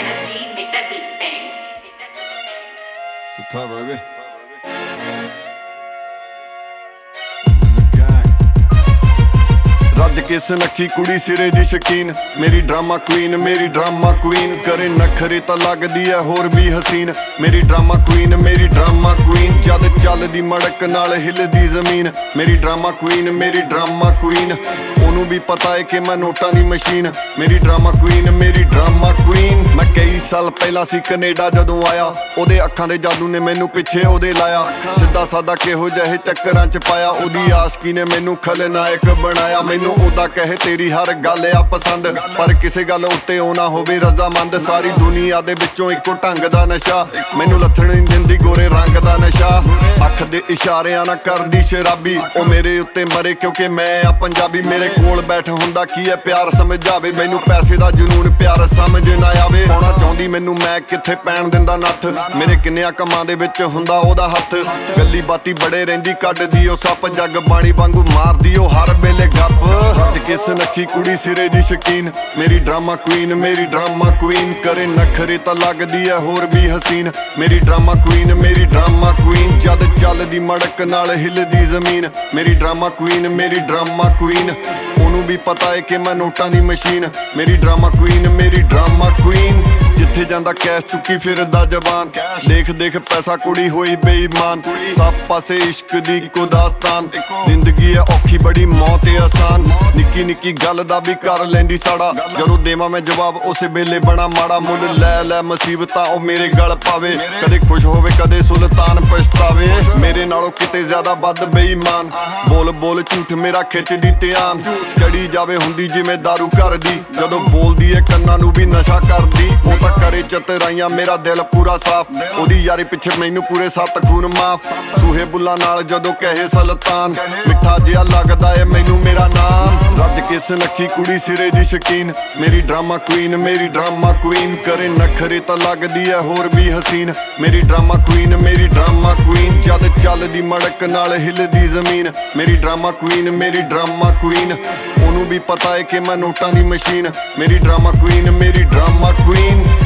MSD, make that beat bang. Suta baby. ਰੱਜ ਕੇ ਸੁਨੱਖੀ ਕੁੜੀ ਸਿਰੇ ਦੀ ਸ਼ਕੀਨ, ਮੇਰੀ ਡਰਾਮਾ ਕੁਈਨ, ਮੇਰੀ ਡਰਾਮਾ ਕੁਈਨ। ਕਰੇ ਨਖਰੇ ਤਾਂ ਲੱਗਦੀ ਐ ਹੋਰ ਵੀ ਹਸੀਨ, ਮੇਰੀ ਡਰਾਮਾ ਕੁਈਨ, ਮੇਰੀ ਡਰਾਮਾ ਕੁਈਨ। ਜਦ ਚੱਲਦੀ ਮੜਕ ਨਾਲ ਹਿੱਲਦੀ ਜ਼ਮੀਨ, ਮੇਰੀ ਡਰਾਮਾ ਕੁਈਨ, ਮੇਰੀ ਡਰਾਮਾ ਕੁਈਨ। ਉਹਨੂੰ ਵੀ ਪਤਾ ਏ ਕਿ ਮੈਂ ਨੋਟਾਂ ਦੀ ਮਸ਼ੀਨ, ਮੇਰੀ ਡਰਾਮਾ ਕੁਈਨ, ਮੇਰੀ ਡਰਾਮਾ ਕੁਈਨ। ਮੈਂ ਕਈ ਸਾਲ ਪਹਿਲਾਂ ਸੀ ਕੈਨੇਡਾ ਜਦੋਂ ਆਇਆ, ਉਹਦੇ ਅੱਖਾਂ ਦੇ ਜਾਦੂ ਨੇ ਮੈਨੂੰ ਪਿੱਛੇ ਉਹਦੇ ਲਾਇਆ। ਸਿੱਧਾ ਸਾਦਾ ਕਿਹੋ ਜਿਹੇ ਚੱਕਰਾਂ 'ਚ ਪਾਇਆ, ਉਹਦੀ ਆਸ਼ਕੀ ਨੇ ਮੈਨੂੰ ਖਲਨਾਇਕ ਬਣਾਇਆ। ਮੈਨੂੰ ਉਹਦਾ ਕਹੇ ਤੇਰੀ ਹਰ ਗੱਲ ਆ ਪਸੰਦ, ਪਰ ਕਿਸੇ ਗੱਲ ਉੱਤੇ ਉਹ ਨਾ ਹੋਵੇ ਰਜ਼ਾਮੰਦ। ਸਾਰੀ ਦੁਨੀਆ ਦੇ ਵਿੱਚੋਂ ਇੱਕੋ ਢੰਗ ਦਾ ਨਸ਼ਾ, ਮੈਨੂੰ ਲੱਥਣ ਨਹੀਂ ਦਿੰਦੀ ਗੋਰੇ ਰੰਗ ਦਾ ਨਸ਼ਾ। ਅੱਖ ਦੇ ਇਸ਼ਾਰਿਆਂ ਨਾਲ ਕਰਦੀ ਸ਼ਰਾਬੀ, ਉਹ ਮੇਰੇ ਉੱਤੇ ਮਰੇ ਕਿਉਂਕਿ ਮੈਂ ਆ ਪੰਜਾਬੀ। ਮੇਰੇ ਕੋਲ ਬੈਠ ਹੁੰਦਾ ਕੀ ਹੈ ਪਿਆਰ ਸਮਝਾਵੇ, ਮੈਨੂੰ ਪੈਸੇ ਦਾ ਜਨੂਨ ਪਿਆਰ ਸਮਝ ਨਾ ਆਵੇ। ਪਾਉਣਾ ਚਾਹੁੰਦੀ ਮੈਨੂੰ ਮੈਂ ਕਿੱਥੇ ਪੈਣ ਦਿੰਦਾ ਨੱਥ, ਮੇਰੇ ਕਿੰਨਿਆਂ ਕੰਮਾਂ ਦੇ ਵਿੱਚ ਹੁੰਦਾ ਉਹਦਾ ਹੱਥ। ਗੱਲੀ ਬਾਤੀ ਬੜੇ ਰਹਿੰਦੀ ਕੱਢਦੀ ਉਹ ਸੱਪ, ਜੱਗ ਬਾਣੀ ਵਾਂਗੂ ਮਾਰਦੀ ਉਹ ਹਰ ਵੇਲੇ ਗੱਪ। ਰੱਜ ਕੇ ਸੁਨੱਖੀ ਕੁੜੀ ਸਿਰੇ ਦੀ ਸ਼ਕੀਨ, ਮੇਰੀ ਡਰਾਮਾ ਕੁਈਨ, ਮੇਰੀ ਡਰਾਮਾ ਕੁਈਨ। ਕਰੇ ਨਖਰੇ ਤਾਂ ਲੱਗਦੀ ਐ ਹੋਰ ਵੀ ਹਸੀਨ, ਮੇਰੀ ਡਰਾਮਾ ਕੁਈਨ, ਮੇਰੀ ਡਰਾਮਾ ਕੁਈਨ। ਜਦ ਚੱਲਦੀ ਮੜਕ ਨਾਲ ਹਿੱਲਦੀ ਜ਼ਮੀਨ, ਮੇਰੀ ਡਰਾਮਾ ਕੁਈਨ, ਮੇਰੀ ਡਰਾਮਾ ਕੁਈਨ। ਉਹਨੂੰ ਵੀ ਪਤਾ ਏ ਕਿ ਮੈਂ ਨੋਟਾਂ ਦੀ ਮਸ਼ੀਨ, ਮੇਰੀ ਡਰਾਮਾ ਕੁਈਨ, ਮੇਰੀ ਡਰਾਮਾ ਕੁਈਨ। ਜਿੱਥੇ ਜਾਂਦਾ ਕੈਸ਼ ਚੁੱਕੀ ਫਿਰਦਾ ਜਵਾਨ, ਦੇਖ ਦੇਖ ਪੈਸਾ ਕੁੜੀ ਹੋਈ ਬੇਈਮਾਨ। ਸਭ ਪਾਸੇ ਇਸ਼ਕ ਦੀ ਇੱਕੋ ਦਾਸਤਾਨ, ਜ਼ਿੰਦਗੀ ਐ ਔਖੀ ਬੜੀ ਮੌਤ ਏ ਆਸਾਨ। ਨਿੱਕੀ ਨਿੱਕੀ ਗੱਲ ਦਾ ਵੀ ਕਰ ਲੈਂਦੀ ਸਾੜਾ, ਜਦੋਂ ਦੇਵਾਂ ਮੈਂ ਜਵਾਬ ਉਸੇ ਵੇਲੇ ਬਣਾ ਮਾੜਾ। ਮੁੱਲ ਲੈ ਲੈ ਮੁਸੀਬਤਾਂ ਉਹ ਮੇਰੇ ਗਲ ਪਾਵੇ, ਕਦੇ ਖੁਸ਼ ਹੋਵੇ ਕਦੇ ਸੁਲਤਾਨ ਪਛਤਾਵੇ। ਮੇਰੇ ਨਾਲੋਂ ਕਿਤੇ ਜ਼ਿਆਦਾ ਵੱਧ ਬੇਈਮਾਨ, ਬੋਲ ਬੋਲ ਝੂਠ ਮੇਰਾ ਖਿੱਚਦੀ ਧਿਆਨ। ਚੜੀ ਜਾਵੇ ਹੁੰਦੀ ਜਿਵੇਂ ਦਾਰੂ ਕਰਦੀ, ਜਦੋਂ ਬੋਲਦੀ ਏ ਕੰਨਾਂ ਨੂੰ ਵੀ ਨਸ਼ਾ ਕਰਦੀ। ਉਹ ਤਾਂ ਕਰੇ ਚਤਰਾਈਆਂ ਮੇਰਾ ਦਿਲ ਪੂਰਾ ਸਾਫ਼, ਉਹਦੀ ਯਾਰੀ ਪਿੱਛੇ ਮੈਨੂੰ ਪੂਰੇ 7 ਖੂਨ ਮਾਫ। ਸੂਹੇ ਬੁੱਲਾਂ ਨਾਲ ਜਦੋਂ ਕਹੇ ਸੁਲਤਾਨ, ਮਿੱਠਾ ਜਿਹਾ ਲੱਗਦਾ ਏ ਮੈਨੂੰ ਮੇਰਾ ਨਾਮ। ਰੱਜ ਕੇ ਸੁਨੱਖੀ ਕੁੜੀ ਸਿਰੇ ਦੀ ਸ਼ਕੀਨ, ਮੇਰੀ ਡਰਾਮਾ ਕੁਈਨ, ਮੇਰੀ ਡਰਾਮਾ ਕੁਈਨ। ਕਰੇ ਨਖਰੇ ਤਾਂ ਲੱਗਦੀ ਐ ਹੋਰ ਵੀ ਹਸੀਨ, ਮੇਰੀ ਡਰਾਮਾ ਕੁਈਨ, ਮੇਰੀ ਡਰਾਮਾ ਕੁਈਨ। ਜਦ ਚੱਲਦੀ ਮੜਕ ਨਾਲ ਹਿੱਲਦੀ ਜ਼ਮੀਨ, ਮੇਰੀ ਡਰਾਮਾ ਕੁਈਨ, ਮੇਰੀ ਡਰਾਮਾ ਕੁਈਨ। ਉਹਨੂੰ ਵੀ ਪਤਾ ਏ ਕਿ ਮੈਂ ਨੋਟਾਂ ਦੀ ਮਸ਼ੀਨ, ਮੇਰੀ ਡਰਾਮਾ ਕੁਈਨ, ਮੇਰੀ ਡਰਾਮਾ ਕੁਈਨ।